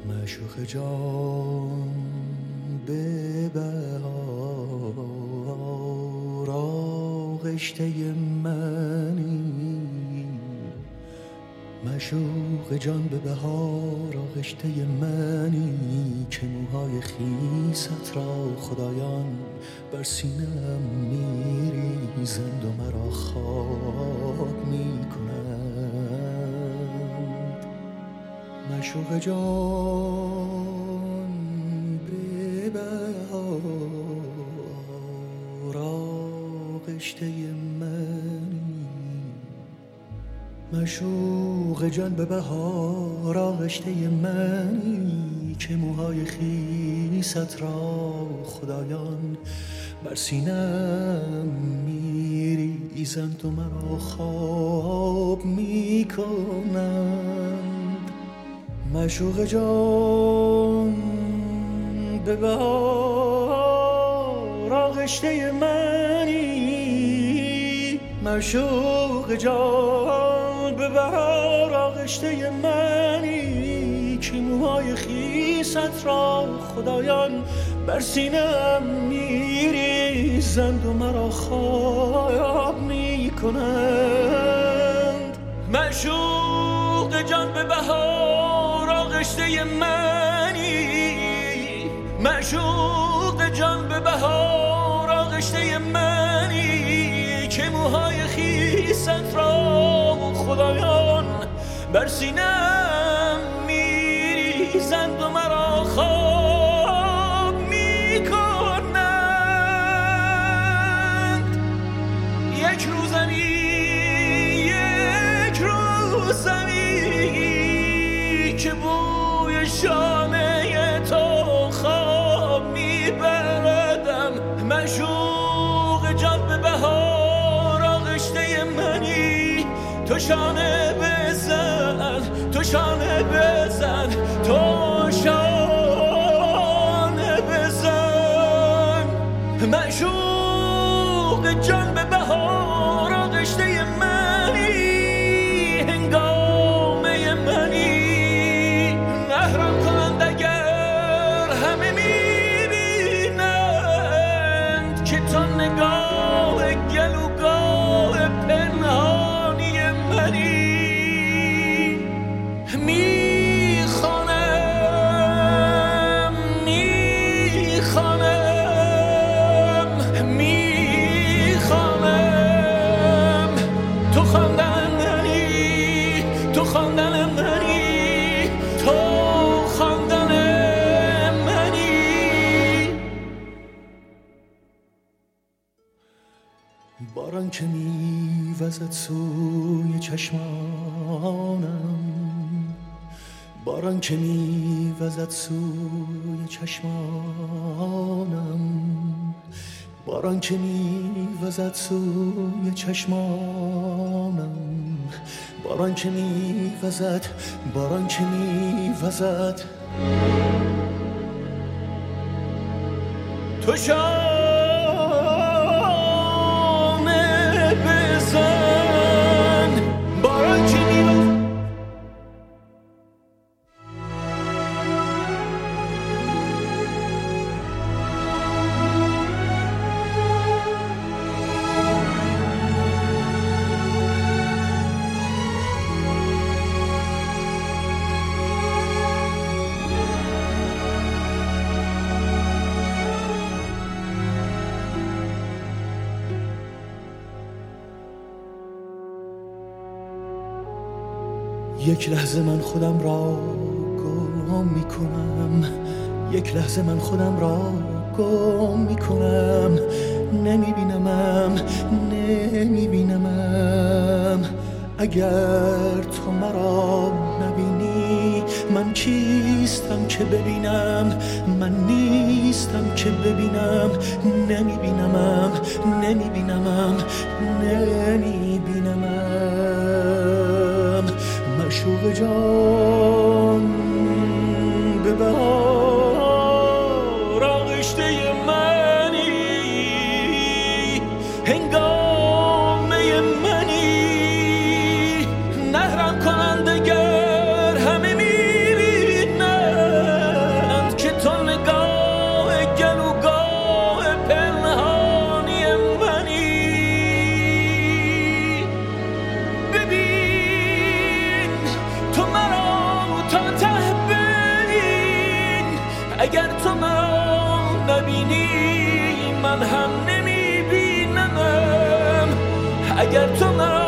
معشوق جان به بهار آغشته منی، معشوق جان به بهار آغشته منی که موهای خیست را خدایان بر سینم میریزند و مرا خواب میکنند. معشوق جان به بهار آغشته منی، معشوق جان به بهار آغشته منی که موهای خیست را خدایان بر سینم میریزند و مرا خواب میکنند. معشوق جان به بهار آغشته منی، معشوق جان به بهار آغشته منی که موهای خیست را خدایان بر سینم میریزند و مرا خواب میکنند. معشوق جان به بهار آغشته منی، معشوق جان به بهار آغشته منی که موهای خیست را خدایان بر سینم میریزند و مرا خواب میکنند. یک روزمی که بوی شانه تو خواب میبردم، معشوق جان به بهار آغشته منی، تو شانه بزن، تو شانه بزن، تو شانه بزن. معشوق جان به بهار آغشته منی، هنگامه منی، محرم کنند اگر همه میبینند که تو نگاه گلوگاه پنهانی منی. میخوانم تو خواندن منی، تو خواندن منی، تو خواندن منی. باران که میوزد سوی چشمانم، باران که میوزد سوی چشمانم، باران که میوزد سوی چشمانم، باران که میوزد، باران که میوزد، تو شانه بزن، باران که میوزد. یک لحظه من خودم را گم میکنم، یک لحظه من خودم را گم میکنم، نمیبینمم. اگر تو مرا نبینی من کیستم که ببینم، من نیستم که ببینم. نمیبینمم معشوق جان به بهار آغشته منی، هنگامه منی، نهرم کنند اگر همه میبینند تا ته برین. اگر تو من نبینی من هم نمیبینم. اگر تو من